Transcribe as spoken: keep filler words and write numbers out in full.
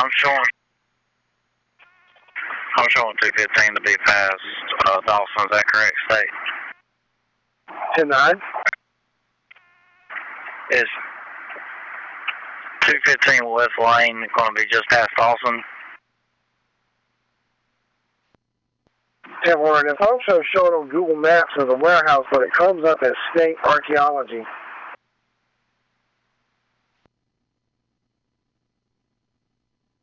I'm showing, I'm showing two fifteen to be past uh, Dawson. Is that correct, State? ten nine? Is two fifteen West Lane going to be just past Dawson? ten one. It's also showing on Google Maps as a warehouse, but it comes up as State Archaeology.